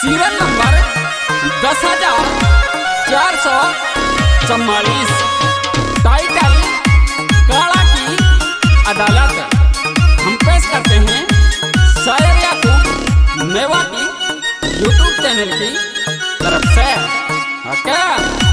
Serial number 10,444। Title काला की अदालत। हम पेश करते हैं शायर याकूब मेवाती यूट्यूब चैनल की तरफ से। ओके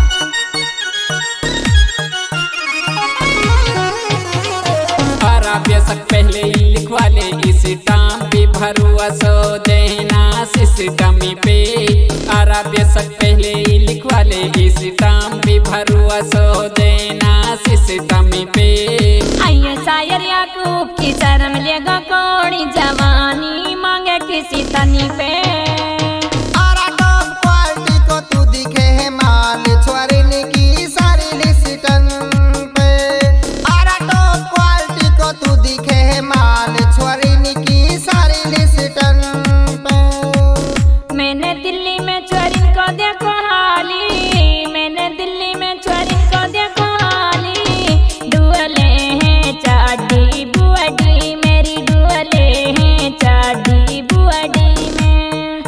बेशक पहले ही लिखवा ले इस टाम पे भरुआ सो देना सिस्टम पे। आरा बेशक पहले ही लिखवा ले इस टाम पे भरुआ सो देना सिस्टम पे। आइए शायर याकूब की शर्म लेगा कोड़ी जवानी मांगे किसी तनी पे। आरा टॉप क्वालिटी को तू दिखे है माल छोरने की सारी लिस्टन पे। आरा टॉप क्वालिटी को तू दिखे है माल छोरने की सारी लिस्टन पे। मैंने दिल्ली में चोरी को देखो हाली, मैंने दिल्ली में चोरी को देखो हाली। डुअले हैं चाडी बुआडी मेरी, डुअले हैं चाडी बुआडी में।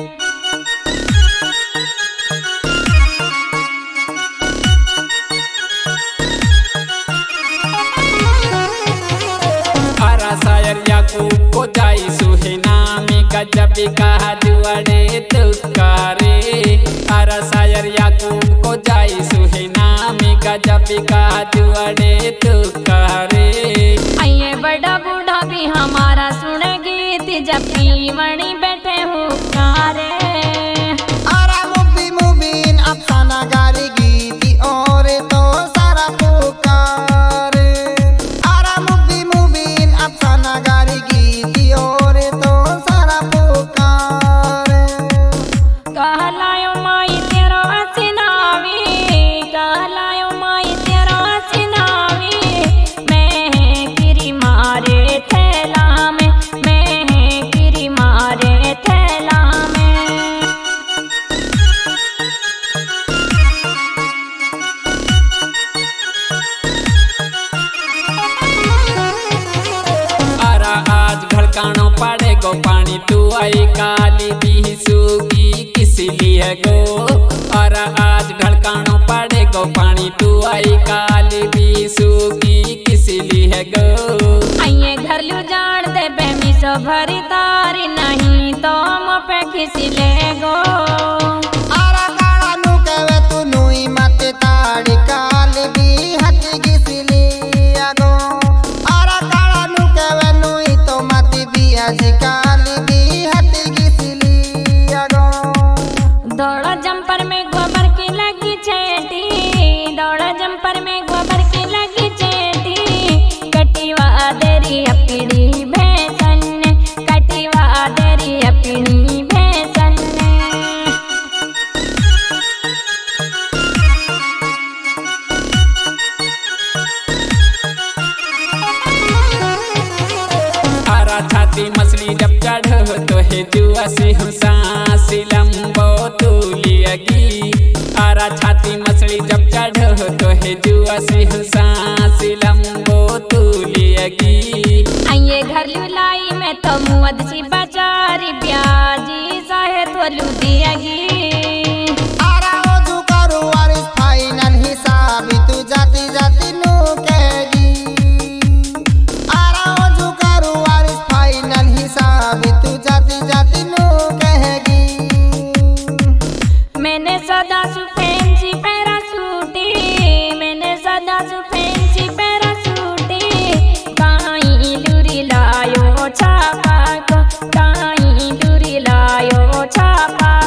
आरा शायर याकूब को जाई सुहेना में गजब कहा जुआड़े तुकारे। आरा शायर याकूब को जाई सुहेना में गजब कहा जुआड़े तुकारे। आइए बड़ा बूढ़ा भी हमारा सुन गीत जब वणी बैठे हो कारे। आरा मुबीन अफसाना गारी गीती और तो सारा पुकार। आरा मुबीन अफसाना गारी गीती और तो सारा पुकार। कहलायो माई तेरो हसीनावी, कहलायो माई तेरो हसीनावी। मैं किरी मारे थैला में, मैं किरी मारे थैला में। आरा आज भड़कानो पड़ेगो पानी तू आई काली दी सूगी किस लिए गो। आरा आज भड़कानो पड़ेगो पानी तू आई काली दी सूगी किस लिए गो। आइए घर लू जान दे बेमी सो भरी तारी नहीं तो मो पे खिसी ले गो। आरा काला नु कहवे तू नुई मते ताड़ी काली भी हट गिसली आगो। आरा काला नु कहवे नुई तो मती भी आज काली भी हट गिसली आगो। दौड़ा जंपर में गोबर की लगी चेटी, दौड़ा जंपर में गोबर की लगी चेटी। कटिवा देरी अपनी भैंसन, कटिवा देरी अपनी भैंसन। आरा छाती मछली जब चढ़ो तो है जुआ से सांस लंबो तुलियगी। आरा छाती मछली जब चढ़ो तो है जुआ से सांस लंबो तुलियगी। आइए घर लुलाई में तो मुअद सी बचारी ब्याजी साहे तो लुदियागी। आरा ओजू करू वारिस फाइनल हिसाब तू जाती जाती नु कहेगी। आरा ओजू करू वारिस फाइनल हिसाब तू जाती जाती नु कहेगी। मैंने सदा सुफेंसी पैरासूटी, मैंने सदा सुफेंसी पैरासूटी। काई लूरी लायो छापा को, काई लूरी लायो छापा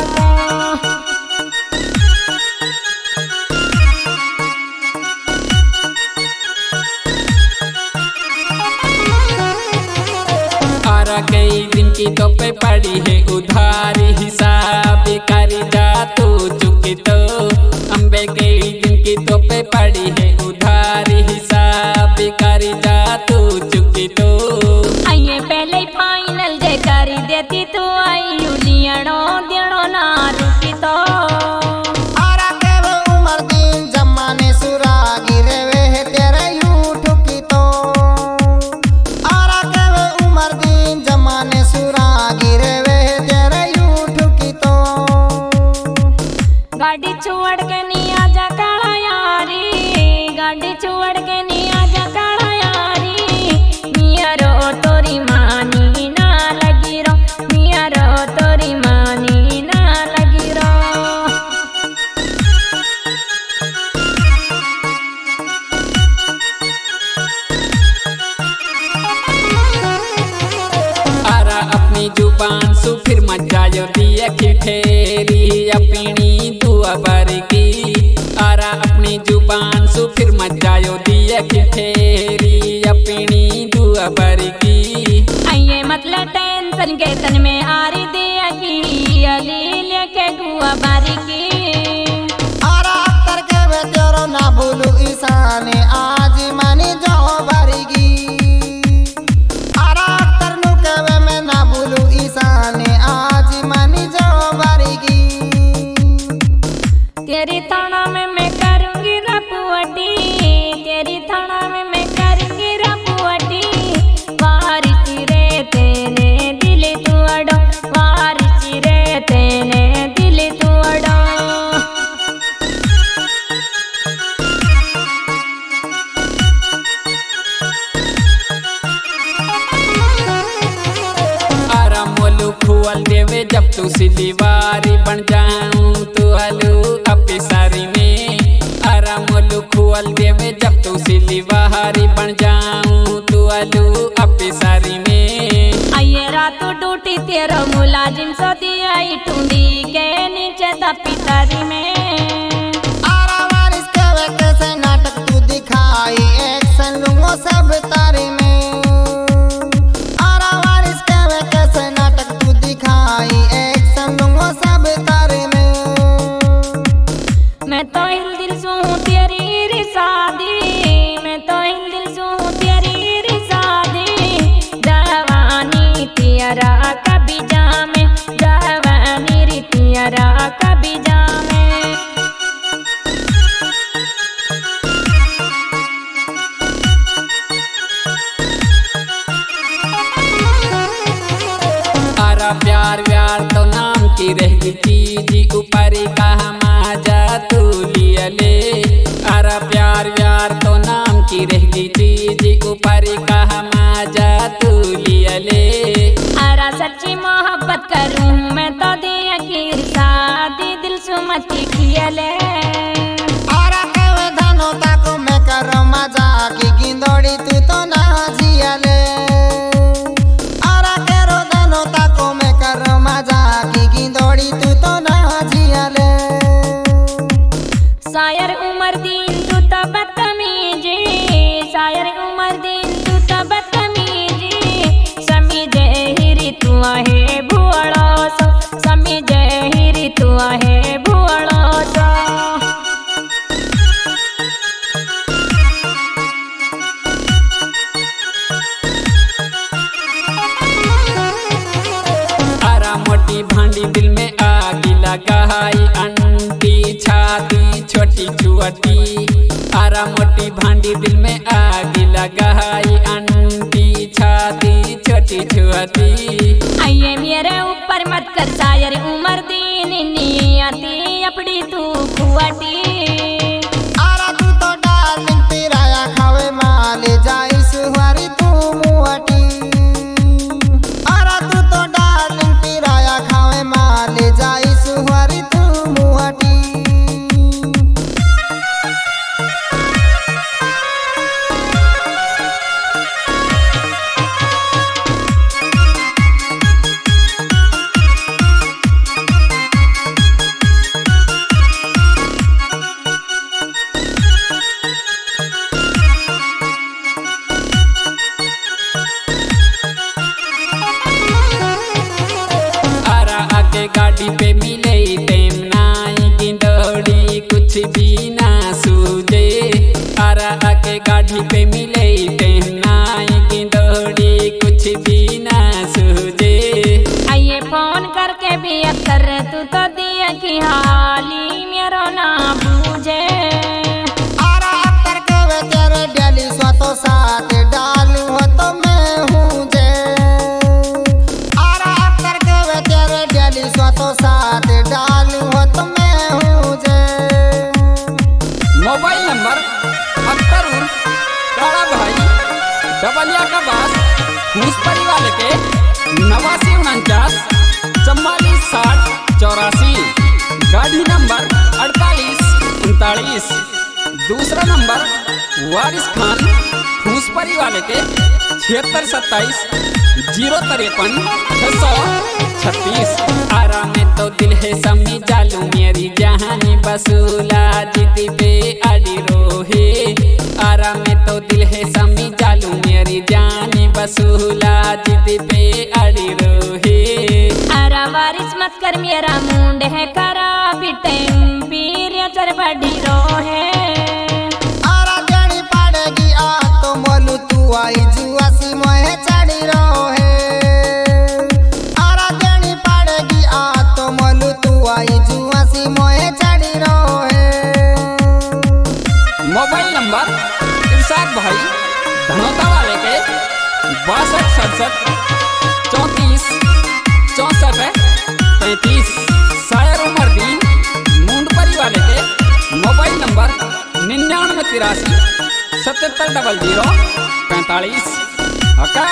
गाड़ी छोड़ के नहीं आजा काला यारी, गाड़ी छोड़ के नहीं आजा काला यारी। मिया रो तोरी मानी ना लगी रो, मिया रो तोरी मानी ना लगी रो। आरा अपनी जुबान सु फिर मत जायो दिया खिठेरी अपनी दुआ बारी की। आरा अपनी जुबान सु फिर मत जायो दिया खिठेरी अपनी दुआ बारी की। आइए मतलब टेंशन के तन में आरी दिया की अली लेके गुआ बारी की। आरा अख्तर के वे तेरो ना भूलू ईसाने आज मानी जाओ बारीगी। आरा अख्तर नु के वे मैं ना भूलू ईसाने आज मानी जाओ बारीगी। तेरी थाना में मैं करूंगी रपुअटी, तेरी थाना में मैं करूंगी रपुअटी। वारिसी रे तेने दिल तू अड़ो, वारिसी रे तेने दिल तू अड़ो। आरा मोलू खुअल देवे जब तू सिलीवारी बन जाऊं तू हलू अपनी सारी में। आरा मोलू खुअल देवे जब तू सिलीवारी बन जाऊं तू हलू अपनी सारी में। आइए रात डूटी तेरा मुलाजिम सो दिया टूंडी के नीचे दपी तारी में। आरा वारिस के वे कैसे नाटक तू दिखाई एक्शन लूंगो सब तारे में। आरा वारिस के वे कैसे नाटक तू दिखाई एक्शन लूंगो सब तारे में। मैं तो हिल दिल सू हूँ तेरी रिसादी, मैं तो हिल दिल सू हूँ तेरी रिसादी। जवानी तियारा कभी जामे, जवानी री तियारा कभी जामे। आरा प्यार व्यार तो नाम की रहेगी चीज ऊपरी कहा माजा तू लिया ले। आरा प्यार व्यार तो नाम की रहेगी चीज ऊपरी कहा माजा तू लिया ले। आरा सच्ची मोहब्बत करूं मैं तो दिया की शादी दिल सुमती किया ले। आरा के वे धनो ताको मैं करो मजा की गिंदोड़ी तू तो ना जिया ले। आरा के रो धनो ताको मैं करो मजा की गिंदोड़ी तू तो ना जिया ले। शायर उमर दिन तू तो बदतमीजी, शायर उमर दिन तू तो बदतमीजी। समझे हिरी तू आहे भुअड़ो सो, समझे हिरी तू आहे भुअड़ो सो। आरा मोटी भांडी दिल में आग लगाई अंटी छाती छोटी छुअटी। आरा मोटी भांडी दिल में आग लगाई अंटी छाती छोटी छुअती। आइए मेरे ऊपर मत कर शायर उमर दिन नियति अपनी तू खुआटी। आरा तू तो डार्लिंग पिराया खावे माले जाई सुहारी तू मुआटी। आरा तू तो डार्लिंग पिराया खावे माले जाई सुहारी तू मुआटी। आरा आके गाड़ी पे मिले टेम नाई गिंदोड़ी कुछ भी ना सूझे। आरा आके गाड़ी पे मिले टेम नाई गिंदोड़ी कुछ भी ना सूझे। आइए फोन करके भी अक्सर तू तो दिया की हाली मेरो ना बूझे। आरा अख्तर के वे तेरे डेली स्वतो साथ डालू हो तो मैं हूँ जे। आरा अख्तर के वे तेरे डेली स्वतो साथ डालू हो तो मैं हूँ जे। डबलिया का बस फूसपरी वाले के 8949 4460 84। गाड़ी नंबर 4839। दूसरा नंबर वारिस खान फूसपरी वाले के 7627 053 636। आरा में तो दिल है समी जालू मेरी जहानी बसूला जिद पे अड़ी रोहे। आरा में तो दिल है समी जालू मेरी जानी बसूला जिद पे अड़ी रोहे। आरा वारिस मत कर मेरा मुंड है करा बिटेम पीर चर बड़ी रोहे। आरा जानी पड़ेगी आ तो मोलू तू आई जुआसी मोहे चढ़ी रोहे। आरा जानी पड़ेगी आ तो मोलू तू आई जुआसी मोहे चढ़ी रोहे। मोबाइल नंबर इरशाद भाई धनौता वाले के 62 67 34 64 35। शायर उमर दीन मुंडपरी वाले के मोबाइल नंबर 9983 77 00 45। ओके।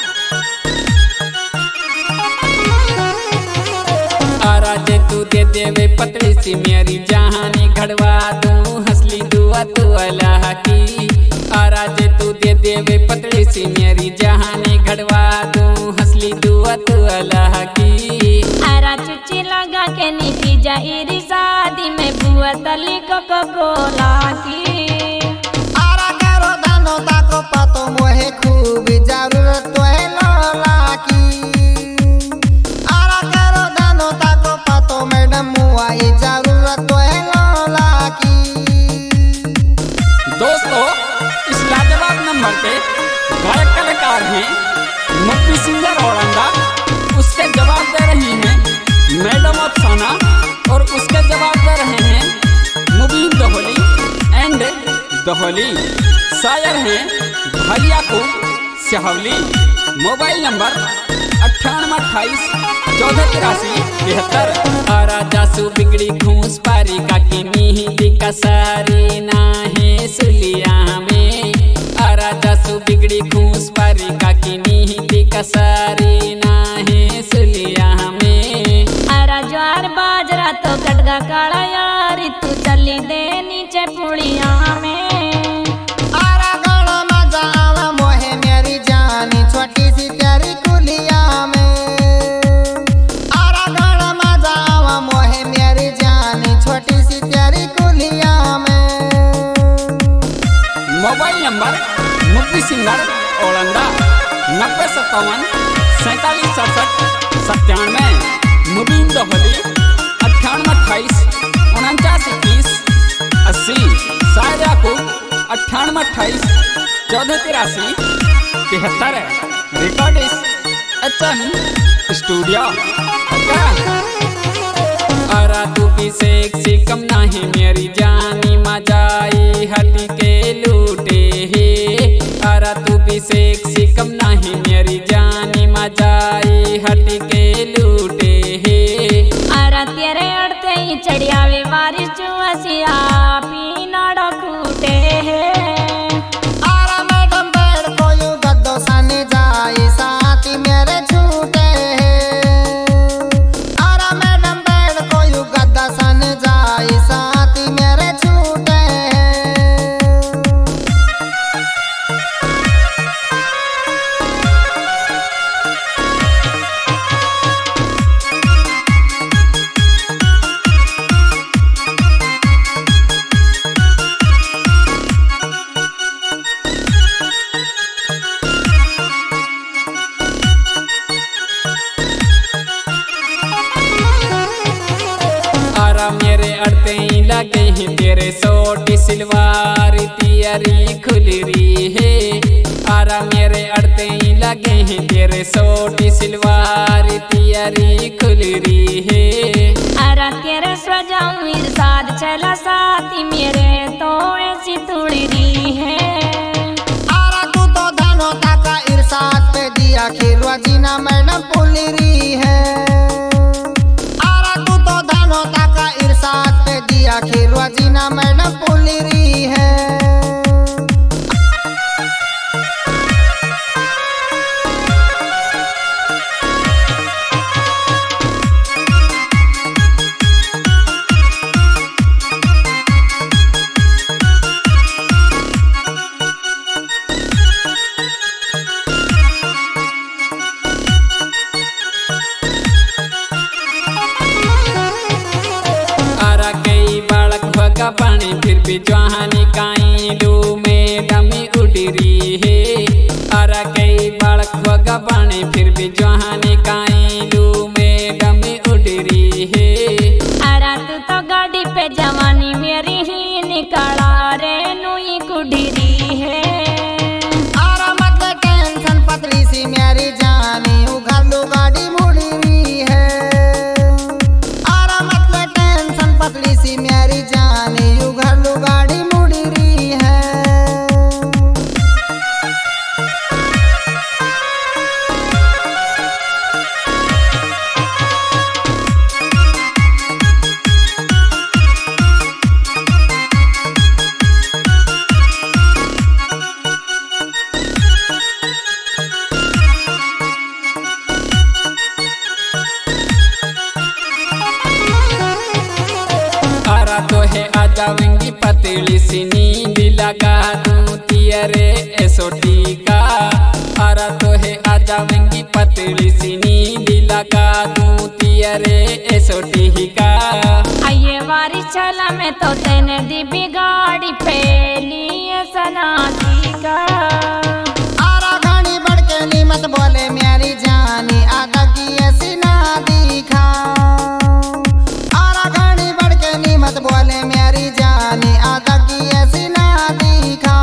आरा जे तू दे देवे पतली सी मेरी जहानी घड़वा दूं हंसली दुआ तू अल्लाह की। आरा जे तू दे देवे पतली सी मेरी जहानी घड़वा दूं हंसली दुआ तू अल्लाह की। आरा चुच्ची लगा के नीची जाइरी शादी में बुआ तली को कोला की। आरा करो दानो ताको पातो मोहे खूब जरूरत है लोला की। आरा करो दानो ताको पातो मैडम मुआई जरूरत है लोला की। दोस्तों इस लाजवाब नंबर पे गायक कलाकार हैं मुफ्ती सिंगर औरंगा। उसके जवाब दे रही हैं मैडम अफसाना और उसके जवाब दे रहे हैं मुबीन दोहली एंड दोहली। शायर हैं भाई याकूब सिहावली। Mobile number 9828 1483 73। आरा जासू बिगड़ी घूस पारी काकी मीही कसारी नाहे सुलिया में। आरा जासू बिगड़ी घूस पारी काकी मीही कसारी नाहे सुलिया में। आरा ज्वार बाजरा तो कटगा काला यारी तू चली दे नीचे पुड़िया में। आरा गाना मजा आवा मोहे मेरी जानी छोटी सी तेरी कुलिया में। आरा गाना मजा आवा मोहे मेरी जानी छोटी सी तेरी कुलिया में। Mobile number Mufti singer Auranga 9057 47 67 97। Mubeen Dohli 9828 49 21 80। शायर Yakub 9828 1483 73। Recordist HM studio. Arrah तू भी सेक्सी कम नहीं मेरी जानी मजाई हटी के लूटे है। आरा तू भी सेक्सी कम नहीं मेरी जानी मजाई हटी के लूटे है। आरा तेरे अड़ते ही चढ़ियावे बारिश जुआसिया पीनाड़ो कूटे है। आरा मैडम बेड़ को यू गद्दो सने जाई साथी मेरे छूटे हैं। आरा मैडम बेड़ को यू गद्दा सने जाई साथी मेरे छूटे हैं। आरा मेरे अड़ते ही लगे हैं तेरे सोटी सिलवार तियरी खुलरी है। आरा मेरे अड़ते ही लगे हैं तेरे सोटी सिलवार तियरी खुलरी है। आरा तेरे सजाऊं इरशाद चला साथी मेरे तो ऐसी थोड़ी री है। आरा तू तो धनो ताका इरशाद पे दिया खिरवा जीना मैडम पुलरी है। आरा तू तो धनो ताका इरशाद पे दिया खिरवा जीना मैडम पुलरी है। का पानी फिर भी जहानी काई लू में डमी उडरी है आरा कई बालक का पानी फिर भी जहानी काई लू में डमी उडरी है। अरा तू तो गाड़ी पे जवानी मेरी ही निकाला रे नुई कुडरी है। आरा मत टेंशन पतली सी मेरी जानी उघर लो गाड़ी मुड़ी है। आरा मत टेंशन पतली सी मेरी जानी उघर लो गाड़ी मुड़ी है। आरा तो है आ जावेंगी पतली सी नींद लगा दूं तियरे एसोटी का। आरा तो है आ जावेंगी पतली सी नींद लगा दूं तियरे एसोटी का। आइए बारिश चला में तो तेने दी बिगाड़ी पहली सनाती का। आरा घानी बढ़ के नी मत बोले मेरी जानी आधा की ऐसी ना दिखा। आरा घानी बढ़ के नी मत बोले मेरी जानी आधा की ऐसी ना दिखा।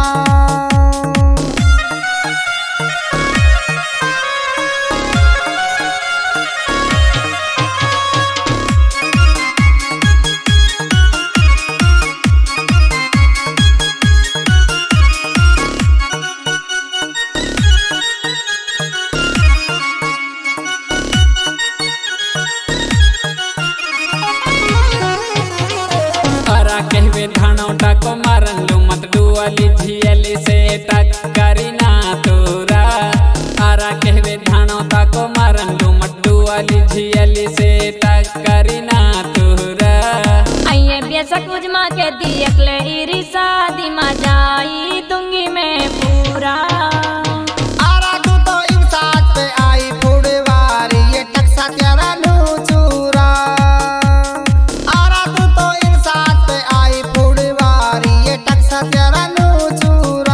आरा कहवे धानोटा को मारन लू मत डुअली झियली से टक्करी ना तोरा। आरा कहवे धानोटा को मारन लू मत डुअली झियली से टक्करी ना तोरा। आइए बेसक उजमा के दियकले इरी शादी में जाई दूंगी मैं पूरा। आरा तू तो इरसाद पे आई फुड़वारी ये टक्सा तेरा नू चूरा। आरा तू तो इरसाद पे आई फुड़वारी ये टक्सा तेरा नू चूरा।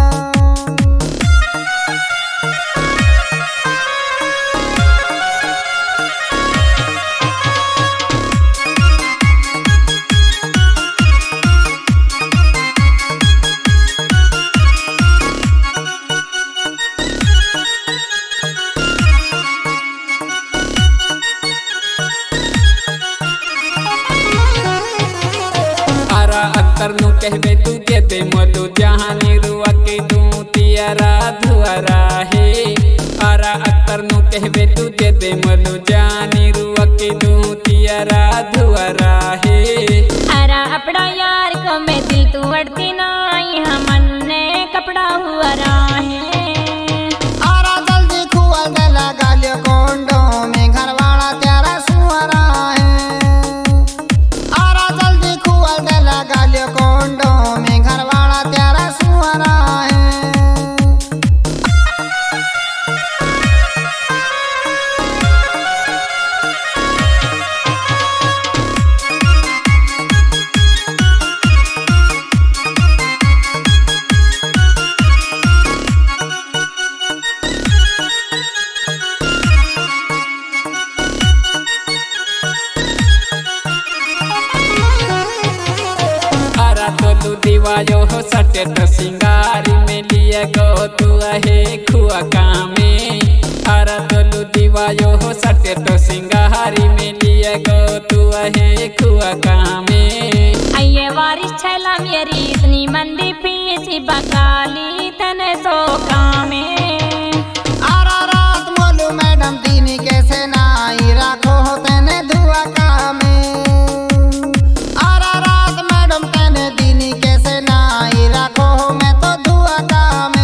आरा अक्तर नु कहवे तू दे दे मधु जहानी रुआ के दूं तियरा धुआरा है। आरा अक्तर नु कहवे तू दे दे मधु जहानी रुआ के दूं तियरा धुआरा है। अरा अपना यार को मैं दिल तू अड़ती नाई हमन ने कपड़ा हुआ है। आरा जल्दी खुआ दे लगा लियो कोंडो में घरवाला तेरा सुअरा है। आरा जल्दी खुआ दे लगा लियो कोंडो में घरवाला तेरा सुअरा है। आरा तो तू दीवायो हो सटे तो सिंगारी में लिए गो तू है खुआ कामे। आरा तो तू दीवायो हो सटे तो सिंगारी में लिए गो तू है खुआ कामे। आइए बारिश छैला मेरी इतनी मंदी फीसी बकाली तने सो कामे। आरा रात मोलू मैडम दीनी कैसे नाई राखो हो तेने दुआ कामे। आरा रात मैडम तेने दीनी कैसे नाई राखो हो मैं तो दुआ कामे।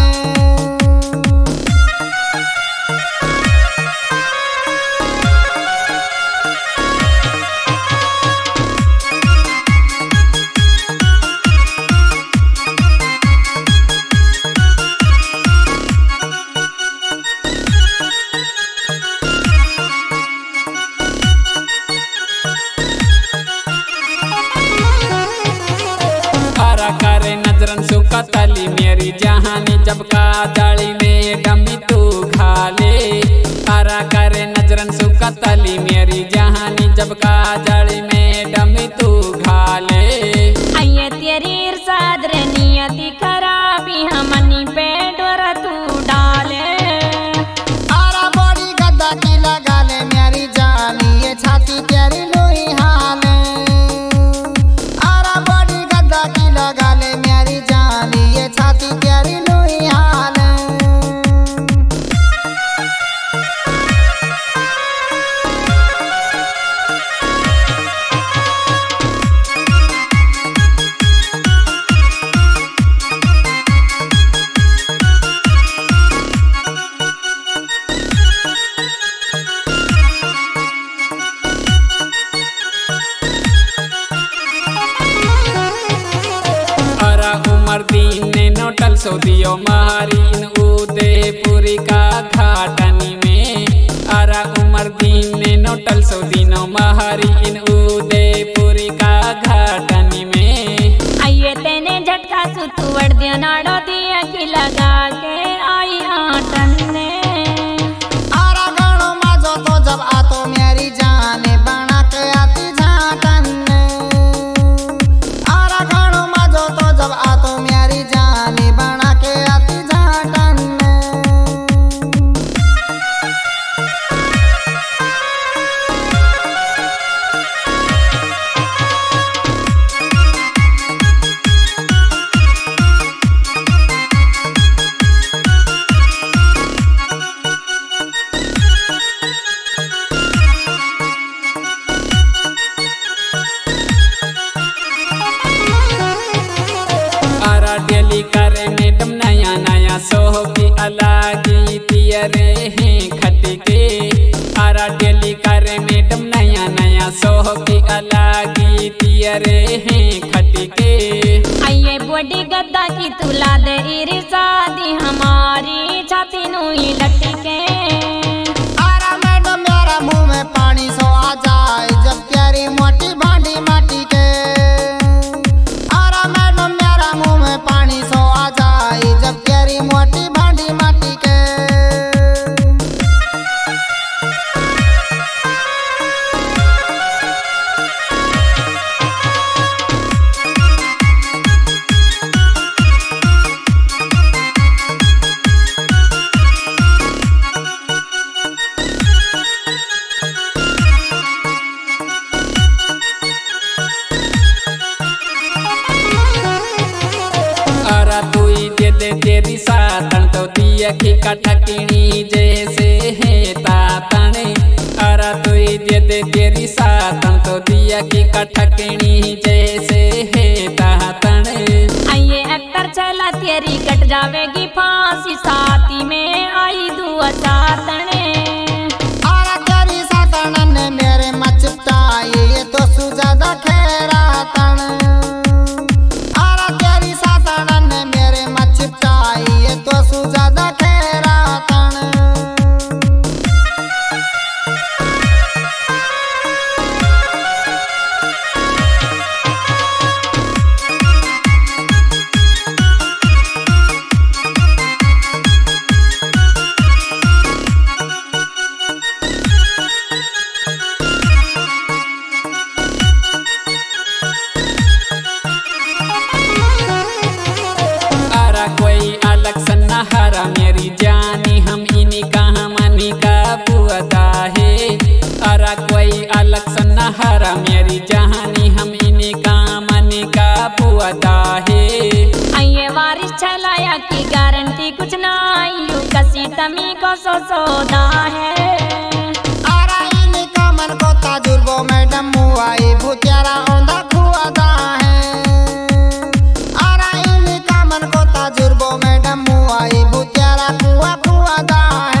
मेरी जहानी जब काजली में डमी तू घाले आरा करे नजरन सुकतली मेरी जहानी जब काजली में डमी तू घाले आइए तेरी इरशाद रे नियति खराबी हमनी पे डोर तू डाले आरा बड़ी गद्दा की लगा ले मेरी जानी ये छाती तेरी लोई हाले आरा बड़ी गद्दा की लगा ले मेरी जानी ये छाती तेरी लोई हाले उमर दीन ने नोटल सौदियो महारीन उदयपुरी का घाटनी में आरा उमर दीन ने नोटल सौदीनो महारीन उदयपुरी का घाटनी में आइए तेने झटका सुतुवड़ दियो नाड़ो दिया की लगा के आई आटन ने आरा गानो माजो तो जब आतो मेरी जाने बना के आती झाटन ने आरा गानो माजो तो जब आतो मेरी जाने बना के आती झाटन ने डेली करे मैडम नया नया सोह की अलगी तियरे हैं खटके आरा डेली करे मैडम नया नया सोह की अलगी तियरे हैं खटके आइए बड़ी गद्दा की तुला दे इरशादी हमारी छाती नुई लटके आरा मैडम मेरा मुंह में पानी सो आ जाए जब प्यारी मोटी भांडी माटी के आरा मैडम मेरा मुंह में पानी सो आ जाए जब प्यारी मोटी भांडी माटी के आरा तुई दे दे तेरी सातन तो दिया की कटकनी जैसे है तातने आरा तुई दे दे तेरी सातन तो दिया की कटकनी जैसे है तातने आइए अक्टर चला तेरी कट जावेगी फांसी साथी में आई दुआ सातने आरा तेरी सातन ने मेरे मचपटाए ये तो सुजादा खेरा तन आरा तेरी सातन ने मेरे मचपटाए ये तो सुजादा खेरा तन आरा कोई अलग सन्नाहरा मेरी जानी हम इन्हीं कहाँ मनी का बुआता है आरा कोई अलग सन्नाहरा मेरी जहानी हम इन्हीं कहाँ मनी का बुआता है आइए वारिस चलाया की गारंटी कुछ ना यू कसी तमी को सोदा है आरा इन्हीं का मन को ताजुर्बो मैडम मुआई भूतियारा औंधा खुआदा है आरा इन्हीं का मन को ताजुर्बो मैडम मुआई भूतियारा कुआ खुआदा है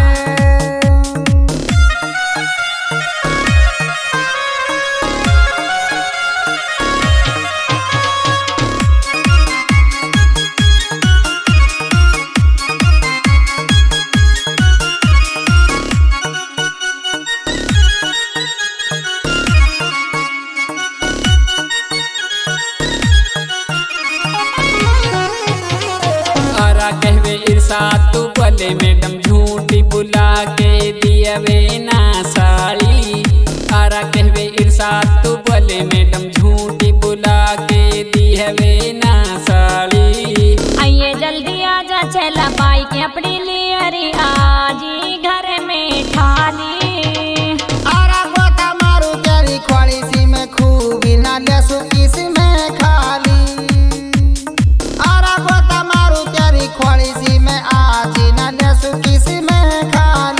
इरशाद तू बोले मैडम झूठी बुला के दियवे ना साड़ी। आरा कहवे इरशाद तू बोले मैडम झूठी बुला के दियवे ना साड़ी। आइए जल्दी आजा चला पाई के अपनी लियरी आजी घर में ठाली। आरा गोता मारू तेरी खोली सी में खूबी ना लेसु किस में खाली। आरा गोता मारू तेरी खोली सी में आजी ना लेसु किस में खाली।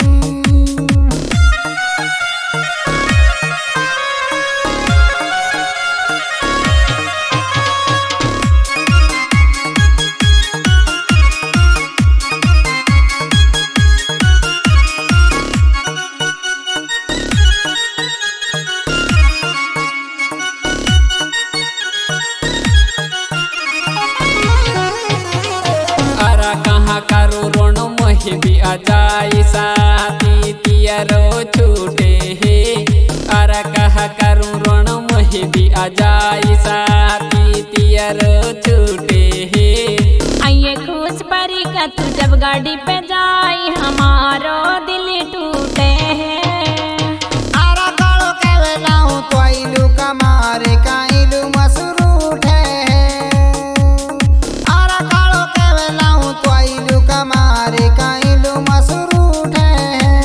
कहाँ करो रोण मोहे भी आ जाए साथी तियरो छूटे है। अरे कहाँ करूँ रोण मोहे भी आ जाए साथी तियरो छूटे है। आइए खुश परी का तू जब गाड़ी पे जाई हमारो दिल टूटे है। आरा कालो केवे लाऊं तो आइलू कमारे काइलू मसरूठ है। आरा कालो केवे लाऊं तो आइलू कमारे काइलू मसरूठ है।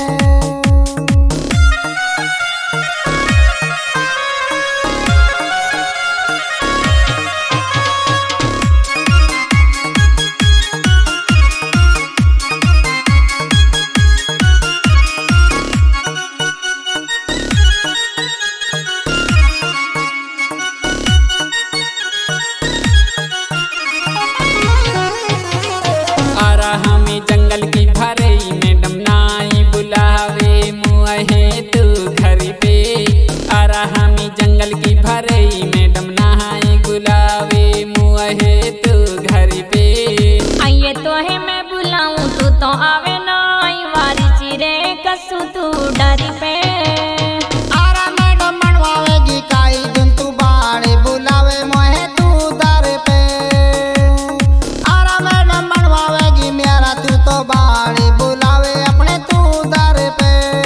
हमें जंगल की भरई मैडम नाई बुलावे मुँहे तू घर पे। आरा हमें जंगल की भरई मैडम नाई बुलावे मुँहे तू घर पे। आइए तो है मैं बुलाऊं तू तो आवे नाई वारी चिरे कसू तू डरी पे। आरा मैडम मनवावेगी काई दिन तू बाड़े बुलावे मोहे तू दर पे। आरा मैडम मनवावेगी मेरा तू तो बाड़े बुलावे अपने तू दर पे।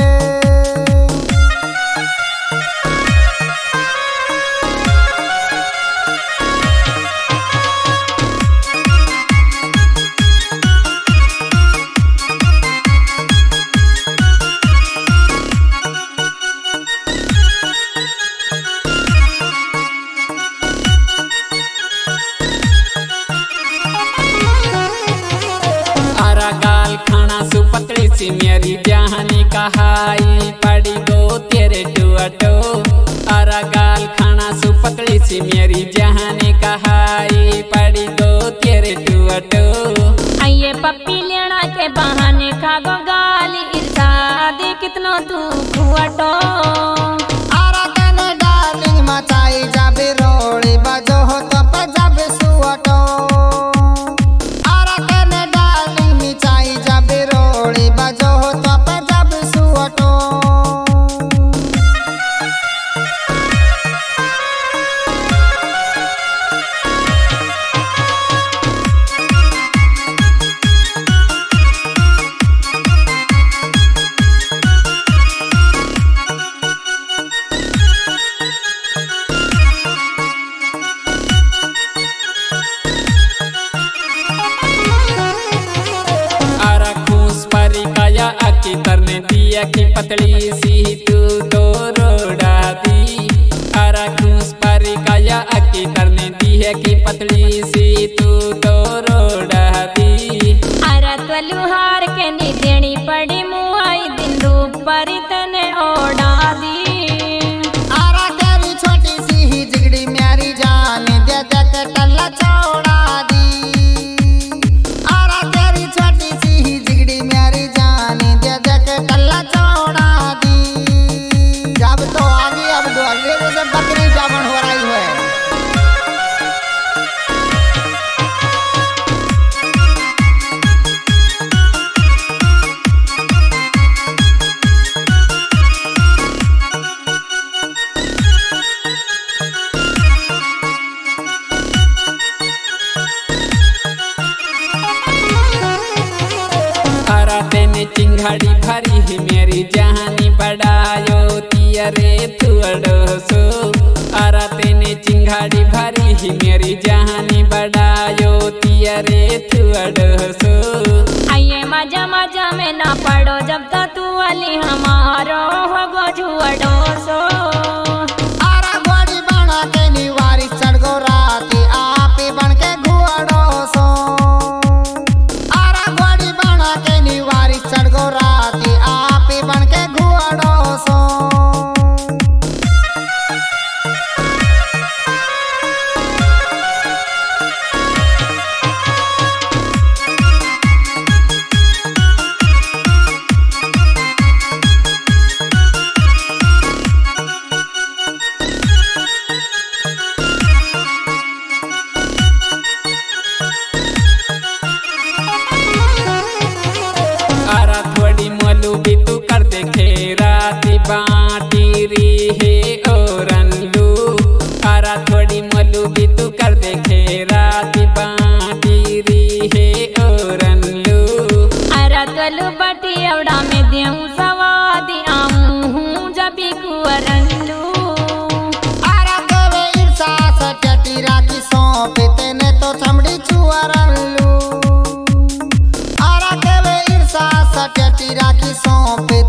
आरा गाल खाना सु पतली सी मेरी जहानी कहाई पड़ी गो तेरे टुअटो। आरा गाल खाना सु पतली सी मेरी जहानी कहाई पड़ी गो तेरे टुअटो। आइए पप्पी लेना के बहाने खागो गाली इरशाद कितनो तू खुआटो। आरा कने डार्लिंग मचाई जाबे रोड़ी बजो हो तो पजाबे सुअटो। आरा कने डार्लिंग मचाई जाबे रोड़ी बजो हो तो पजाबे सुअटो। आरा खूस परी काया अकी तरने दिया की पतली सी तू तो रोड़ा दी। आरा खूस परी काया अकी तरने दिया की पतली सी तू तो रोड़ा दी। अरे त्वलुहार के नी देनी पड़ी मुआई दिन रूप परी तने ओढ़ा दी। आरा तेरी छोटी सी ही जिगड़ी मेरी जान दे दे के टल्ला चौड़ा दी। आरा तेरी छोटी सी ही जिगड़ी मेरी जान दे दे के टल्ला चौड़ा दी। जब तो आगे अब डोले जैसे बकरी जामन हो रही है। चिंगाड़ी भरी ही मेरी जहानी बड़ायो तिया रे थुअडो सो आरा तेने चिंगाड़ी भरी ही मेरी जहानी बड़ायो तिया रे थुअडो सो। आइए मजा मजा में ना पड़ो जब तक तू वाली हमारो हो गो झुअडो सो। आरा घोड़ी बना के निवारी चढ़ गो राती आपी बन के घुअडो सो। आरा घोड़ी बना के निवारी चढ़ गो राती आपी बन के घुअडो सो। आरा थोड़ी मोलू भी तू कर देखे राती बाटी री है ओरनलू। आरा थोड़ी मोलू भी तू कर देखे राती बाटी री है ओरनलू। अरा कलू बटी अवड़ा में देऊं सवादी आऊं हूँ जबी कुअरंलू। आरा देवे ईर्षा सटती राखी सौंपे तेने तो चमड़ी चुअरलू। आरा देवे ईर्षा सटती राखी सौंपे